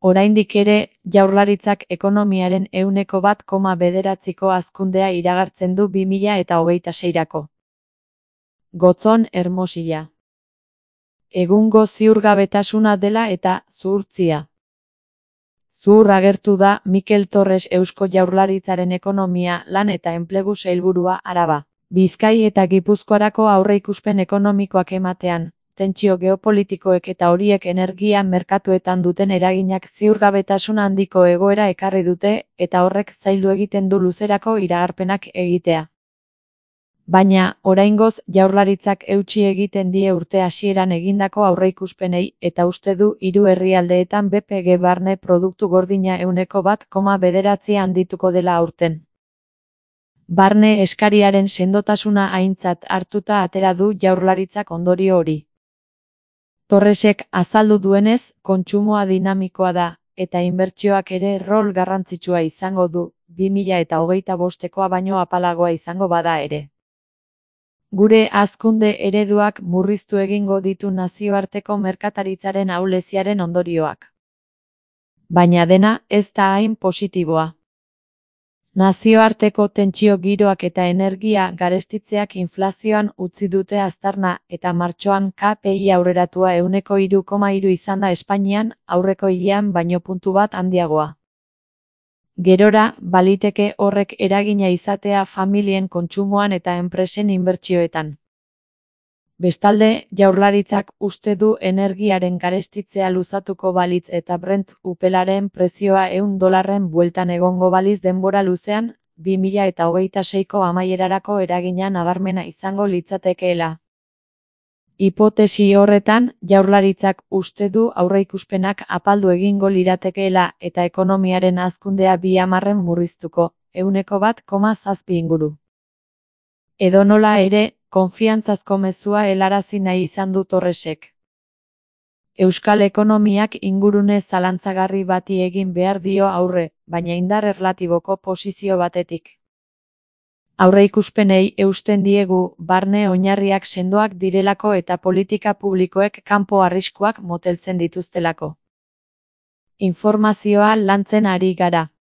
Oraindik ere, Jaurlaritzak ekonomiaren 1,9ko hazkundea iragartzen du 2026rako. Gotzon Hermosilla. Egungo ziurgabetasuna dela eta zuhurtzia. Zuhur agertu da Mikel Torres Eusko Jaurlaritzaren ekonomia, lan eta enplegu sailburua Araba, Bizkai eta Gipuzkoarako aurreikuspen ekonomikoak ematean, tentsio geopolitikoek eta horiek energia merkatuetan duten eraginak ziurgabetasun handiko egoera ekarri dute eta horrek zaildu egiten du luzerako iragarpenak egitea. Baina, oraingoz, Jaurlaritzak eutsi egiten die urte hasieran egindako aurreikuspenei eta uste du 3 herrialdeetan BPG barne produktu gordina 1,9 handituko dela aurten. Barne eskariaren sendotasuna aintzat hartuta atera du Jaurlaritzak ondorio hori. Torresek azaldu duenez, kontsumoa dinamikoa da, eta inbertsioak ere rol garrantzitsua izango du, 2025koa baino apalagoa izango bada ere. Gure hazkunde ereduak murriztu egingo ditu nazioarteko merkataritzaren ahuleziaren ondorioak. Baina dena ez da hain positiboa. Nazioarteko tentsio giroak eta energia garestitzeak inflazioan utzi dute aztarna eta martxoan KPI aurreratua 3,3 izan da Espainian, aurreko hilean baino puntu bat handiagoa. Gerora, baliteke horrek eragina izatea familien kontsumoan eta enpresen inbertsioetan. Bestalde, Jaurlaritzak uste du energiaren garestitzea luzatuko balitz eta Brent upelaren prezioa $100 bueltan egongo baliz denbora luzean, 2026ko amaierarako eragina nabarmena izango litzatekeela. Hipotesi horretan, Jaurlaritzak uste du aurreikuspenak apaldu egingo liratekeela eta ekonomiaren hazkundea 2010 murriztuko, 1,7 inguru. Edonola ere, konfiantzazko mezua helarazi nahi izan du Torresek. Euskal ekonomiak ingurune zalantzagarri bati egin behar dio aurre, baina indar erlatiboko posizio batetik. Aurreikuspenei eusten diegu, barne oinarriak sendoak direlako eta politika publikoek kanpo arriskuak moteltzen dituztelako. Informazioa lantzen ari gara.